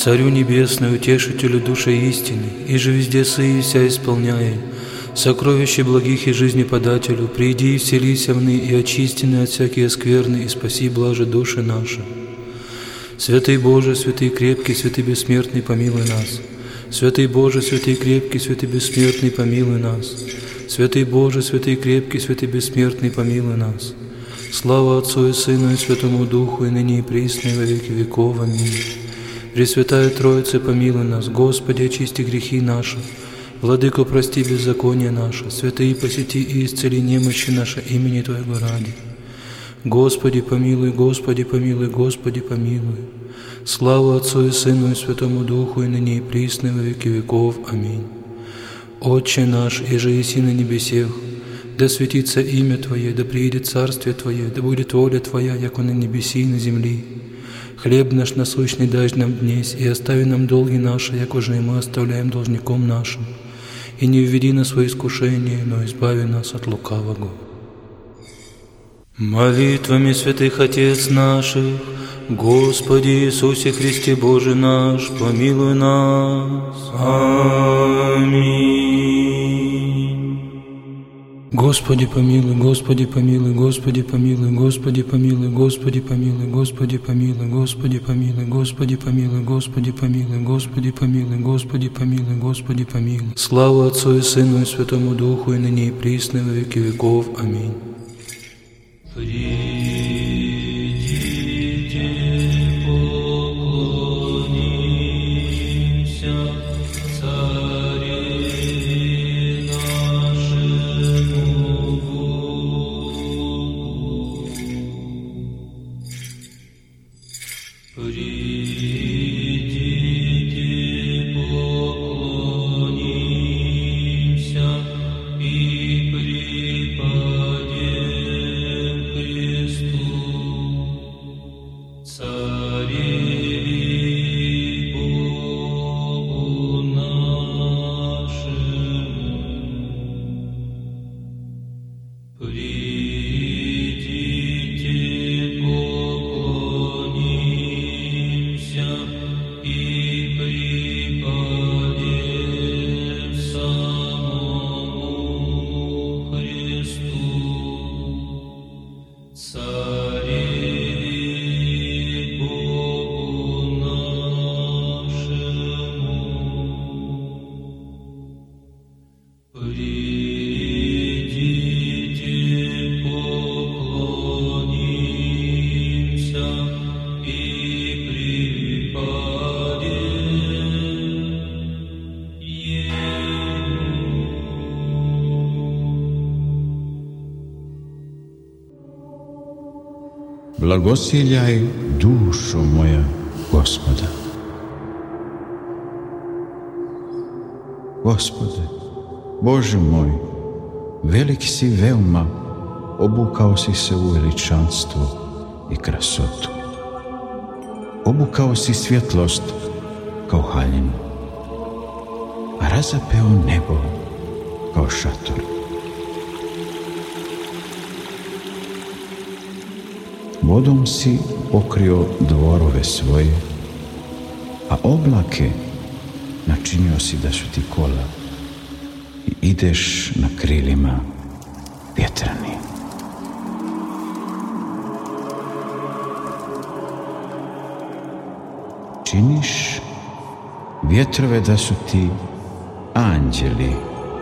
Царю небесный, утешителю души истины, и же везде сыи вся исполняй, сокровище благих и жизнеподателю, приди и вселися вны, и очистины от всякие скверны, и спаси блаже души наши. Святый Боже, святый крепкий, святый бессмертный, помилуй нас. Святый Боже, святый крепкий, святый бессмертный, помилуй нас. Святый Боже, святый крепкий, святый бессмертный, помилуй нас. Слава Отцу и Сыну и Святому Духу, и ныне и присно, и во веки веков. Аминь. Пресвятая Троица, помилуй нас. Господи, очисти грехи наши. Владыко, прости беззаконие наше. Святые, посети и исцели немощи наши имени Твоего ради. Господи, помилуй, Господи, помилуй, Господи, помилуй. Слава Отцу и Сыну и Святому Духу, и ныне и присно, и во веки веков. Аминь. Отче наш, иже еси на небесех, да светится имя Твое, да приидет царствие Твое, да будет воля Твоя, яко на небеси и на земли. Хлеб наш насущный дай нам днесь, и остави нам долги наши, яко же и мы оставляем должником нашим. И не введи нас во искушение, но избави нас от лукавого. Молитвами святых Отец наших, Господи Иисусе Христе Боже наш, помилуй нас. Аминь. Господи помилуй, Господи помилуй, Господи помилуй, Господи помилуй, Господи помилуй, Господи помилуй, Господи помилуй, Господи помилуй, Господи помилуй, Господи помилуй, Господи помилуй, Господи помилуй. Слава Отцу и Сыну и Святому Духу, и ныне и присно, и во веки веков. Аминь. Blagosiljaj dušo moja Gospoda. Gospode, Bože moj, veliki si veoma, obukao si se u veličanstvo i krasotu. Obukao si svjetlost kao haljinu, a razapeo nebo kao šator. Vodom si pokrio dvorove svoje, a oblake načinio si da su ti kola i ideš na krilima vjetrani. Činiš vjetrove da su ti anđeli,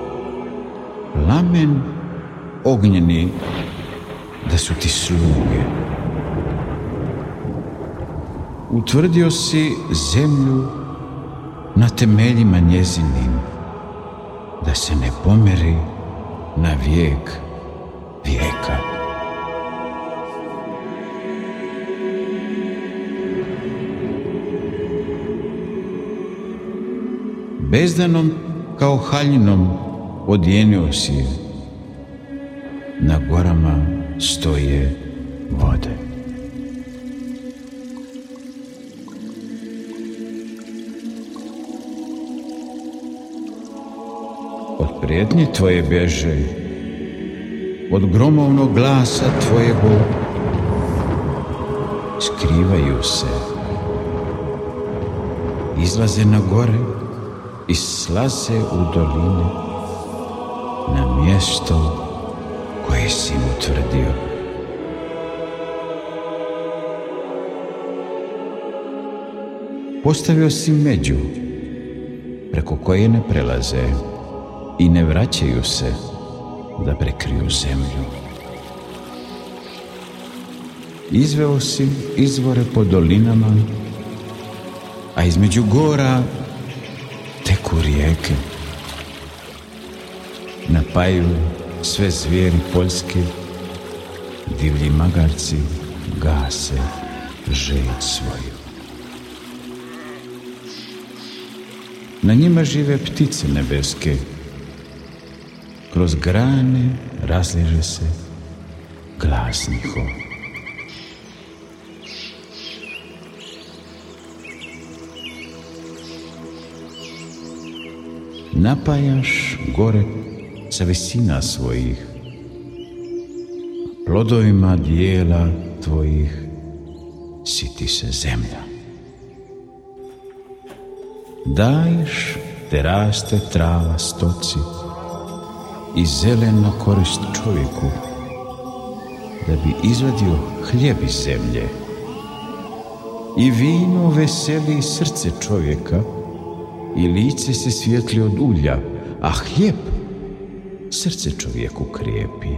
plamen ognjeni da su ti sluge. Utvrdio si zemlju na temeljima njezinim, da se ne pomeri na vijek vijeka. Bezdanom kao haljinom odjenio si je, na gorama stoje vode. Od prijetnji tvoje bježe, od gromovnog glasa tvojego skrivaju se. izlaze na gore i slaze u doline na mjesto koje si im utvrdio. Postavio si među preko koje ne prelaze i ne vraćaju se da prekriju zemlju. Izveo si izvore po dolinama, a između gora teku rijeke. Napajaju sve zvijeri poljske, divlji magarci gase žeđ svoju. Na njima žive ptice nebeske, kroz grane razliže se glas njihov. Napajaš gore sa visina svojih, plodovima dijela tvojih siti se zemlja. Daješ te raste trava stoci i zelena korist čovjeku, da bi izvadio hljeb iz zemlje. I vino veseli srce čovjeka i lice se svijetli od ulja, a hljeb srce čovjeku krijepi.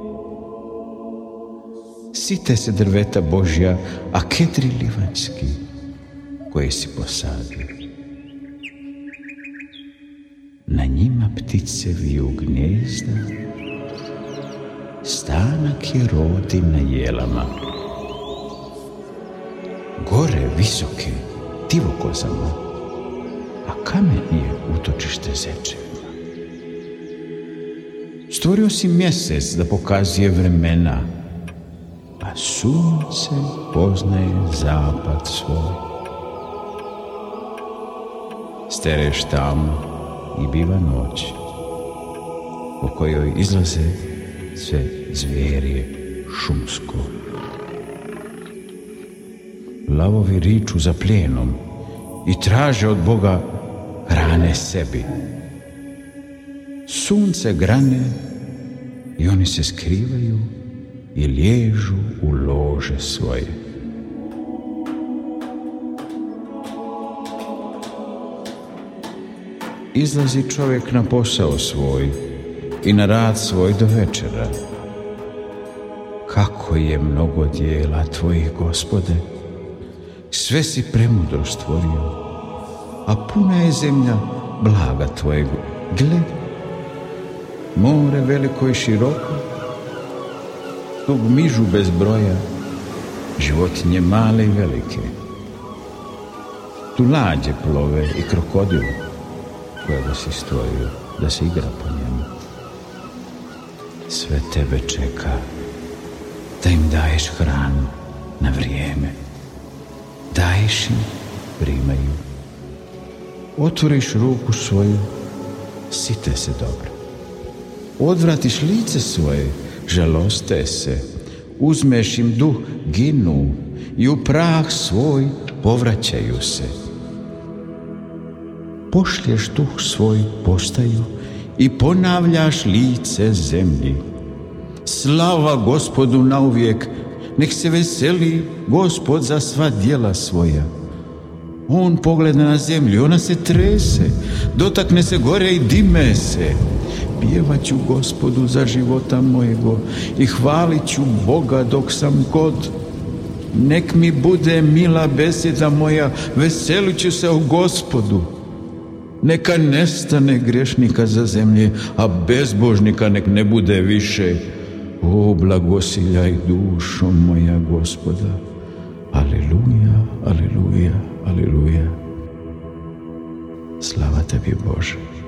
Site se drveta Božja, a kedri livanjski koje si posadio. Na njima ptice viju gnjezda, stanak je rodi na jelama. Gore visoke divokozama, a kamen je utočište zečevima. Stvorio si mjesec da pokazuje vremena, a sunce poznaje zapad svoj. Stereš tamo i biva noć, u kojoj izlaze sve zvjerje šumsko. Lavovi riču za plijenom i traže od Boga hrane sebi. Sunce grane i oni se skrivaju i liježu u lože svoje. Izlazi čovjek na posao svoj i na rad svoj do večera. Kako je mnogo dijela tvojih, Gospode, sve si premudro stvorio, a puna je zemlja blaga tvojeg. Gle, more veliko i široko, tu gmižu bez broja životinje male i velike. Tu lađe plove i krokodil kojega si stvorio da se igra po njemu. Sve tebe čeka da im daješ hranu na vrijeme. Daješ im, primaju. Otvoriš ruku svoju, site se dobro. Odvratiš lice svoje, žaloste se. Uzmeš im duh, ginu i u prah svoj povraćaju se. Pošlješ duh svoj, postaju i ponavljaš lice zemlji. Slava Gospodu nauvijek, nek se veseli Gospod za sva djela svoja. On pogleda na zemlju, ona se trese, dotakne se gore i dime se. Pjevat ću Gospodu za života mojego i hvalit ću Boga dok sam god. Nek mi bude mila beseda moja, veselit ću se o Gospodu. Neka nestane grešnika za zemlje, a bezbožnika nek ne bude više. O, blagosiljaj dušo moja Gospoda. Aleluja, aleluja, aleluja. Slava tebi, Bože.